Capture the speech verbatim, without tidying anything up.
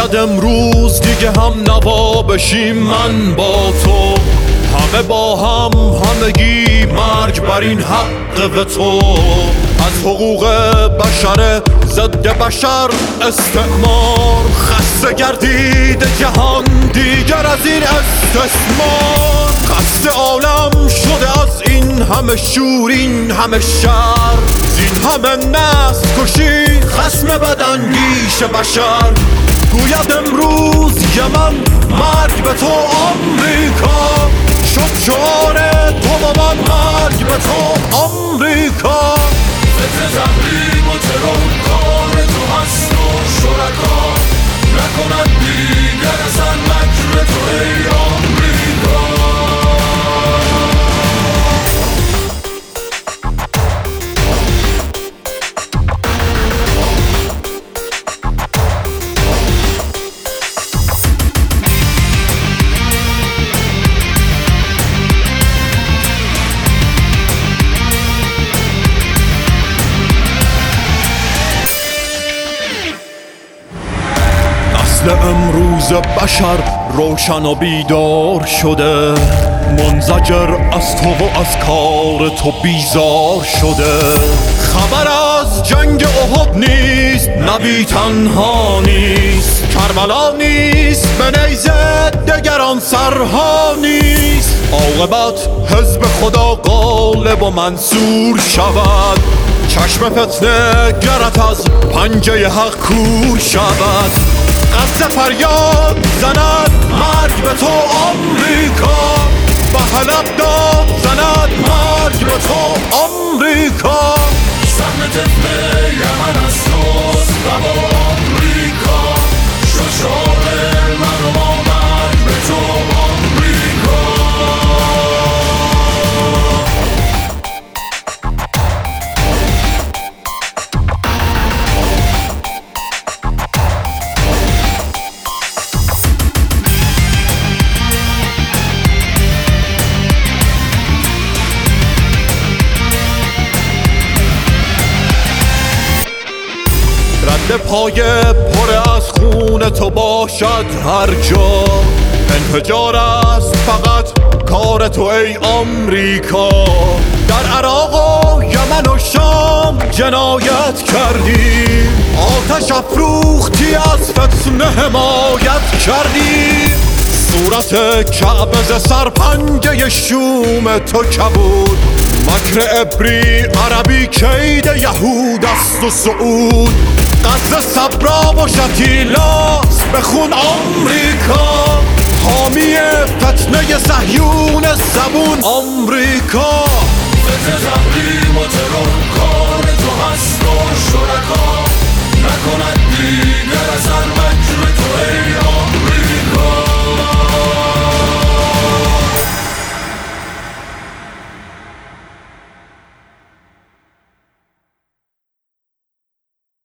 شاید امروز دیگه هم نوا بشیم من با تو، همه با هم همگی مرگ بر این حق و تو. از حقوق بشر ضد بشر استعمار، خسته گردید جهان دیگر از این استثمار. خسته عالم شده از این همه شور، این همه شر، این همه نسل کشی خصم بداندیش بشر. گوید امروز یمن مرگ به تو آمریکا، شد شعار تو با من مرگ به تو آمریکا. فتنه تحریم و ترور کار تو هست و شرکا، نکند دیگر اصلا مکر تو ای آمریکا. امروز بشر روشن و بیدار شده، منزجر از تو و از کار تو بیزار شده. خبر از جنگ احد نیست، نبی تنها نیست، کربلا نیست به نیزه دگران سرها نیست. عاقبت حزب خدا غالب و منصور شود، چشم فتنه گرت از پنجه حق کور شود. غزه فریاد زند مرگ به تو آمریکا، به حلب داد زند مرگ به تو آمریکا. سهم طفل یمن از توست و با آمریکا، شد شعار من و ما مرگ به تو آمریکا. رد پای پر از خون تو باشد هر جا، انفجار است فقط کار تو ای آمریکا. در عراق و یمن و شام جنایت کردی، آتش افروختی از فتنه حمایت کردی. صورت کعبه ز سرپنجه شوم تو کبود، مکر عبری عربی کید یهود است و سعود. غزه صبرا و شتیلاست به خون آمریکا، حامی فتنه صهیون زبون آمریکا. فتنه تحریم و ترور کار تو هست و شرکا،